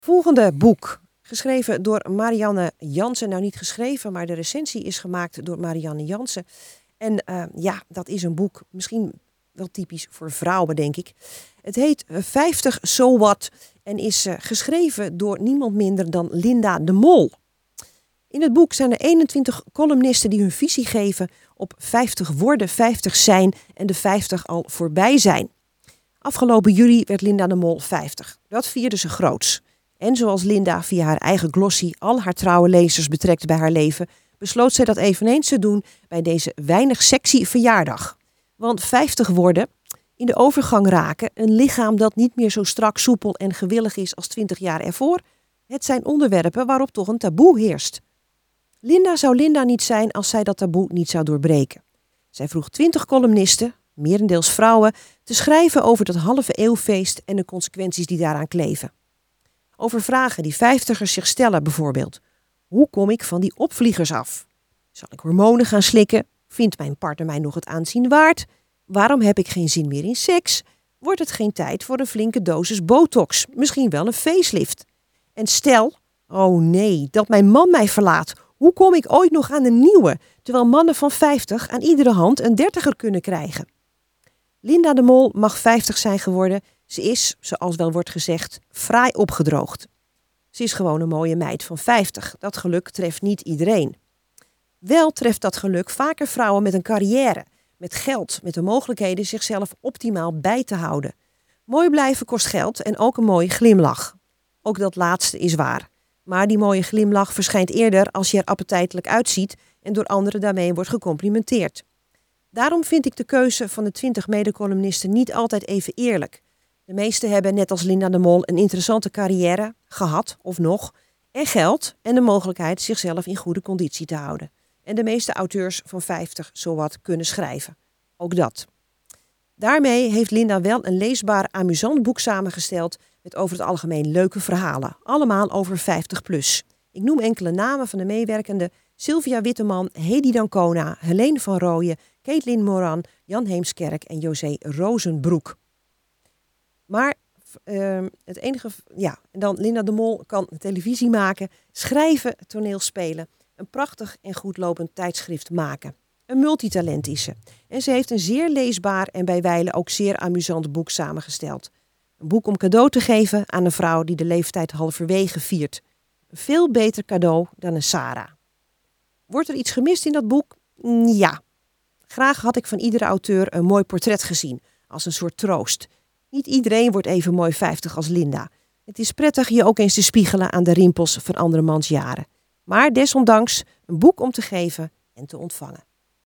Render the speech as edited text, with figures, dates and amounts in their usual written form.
Volgende boek, geschreven door Marianne Jansen. Nou, niet geschreven, maar de recensie is gemaakt door Marianne Jansen. En dat is een boek, misschien wel typisch voor vrouwen, denk ik. Het heet 50 So What en is geschreven door niemand minder dan Linda de Mol. In het boek zijn er 21 columnisten die hun visie geven op 50 worden, 50 zijn en de 50 al voorbij zijn. Afgelopen juli werd Linda de Mol 50. Dat vierde ze groots. En zoals Linda via haar eigen glossy al haar trouwe lezers betrekt bij haar leven, besloot zij dat eveneens te doen bij deze weinig sexy verjaardag. Want 50 worden, in de overgang raken, een lichaam dat niet meer zo strak, soepel en gewillig is als 20 jaar ervoor, het zijn onderwerpen waarop toch een taboe heerst. Linda zou Linda niet zijn als zij dat taboe niet zou doorbreken. Zij vroeg 20 columnisten, merendeels vrouwen, te schrijven over dat halve eeuwfeest en de consequenties die daaraan kleven. Over vragen die 50ers zich stellen bijvoorbeeld. Hoe kom ik van die opvliegers af? Zal ik hormonen gaan slikken? Vindt mijn partner mij nog het aanzien waard? Waarom heb ik geen zin meer in seks? Wordt het geen tijd voor een flinke dosis botox? Misschien wel een facelift? En stel, oh nee, dat mijn man mij verlaat. Hoe kom ik ooit nog aan een nieuwe? Terwijl mannen van 50 aan iedere hand een 30er kunnen krijgen. Linda de Mol mag 50 zijn geworden. Ze is, zoals wel wordt gezegd, fraai opgedroogd. Ze is gewoon een mooie meid van 50. Dat geluk treft niet iedereen. Wel treft dat geluk vaker vrouwen met een carrière, met geld, met de mogelijkheden zichzelf optimaal bij te houden. Mooi blijven kost geld en ook een mooie glimlach. Ook dat laatste is waar. Maar die mooie glimlach verschijnt eerder als je er appetijtelijk uitziet en door anderen daarmee wordt gecomplimenteerd. Daarom vind ik de keuze van de 20 mede-columnisten niet altijd even eerlijk. De meesten hebben, net als Linda de Mol, een interessante carrière, gehad of nog, en geld en de mogelijkheid zichzelf in goede conditie te houden. En de meeste auteurs van 50 zowat kunnen schrijven. Ook dat. Daarmee heeft Linda wel een leesbaar, amusant boek samengesteld met over het algemeen leuke verhalen. Allemaal over 50 plus. Ik noem enkele namen van de meewerkenden: Sylvia Witteman, Hedy Dancona, Helene van Rooyen, Caitlin Moran, Jan Heemskerk en José Rozenbroek. Maar het enige, en dan Linda de Mol kan televisie maken, schrijven, toneel spelen, een prachtig en goed lopend tijdschrift maken. Een multitalent is ze. En ze heeft een zeer leesbaar en bij wijlen ook zeer amusant boek samengesteld. Een boek om cadeau te geven aan een vrouw die de leeftijd halverwege viert. Een veel beter cadeau dan een Sarah. Wordt er iets gemist in dat boek? Ja. Graag had ik van iedere auteur een mooi portret gezien, als een soort troost. Niet iedereen wordt even mooi 50 als Linda. Het is prettig je ook eens te spiegelen aan de rimpels van andermans jaren. Maar desondanks een boek om te geven en te ontvangen.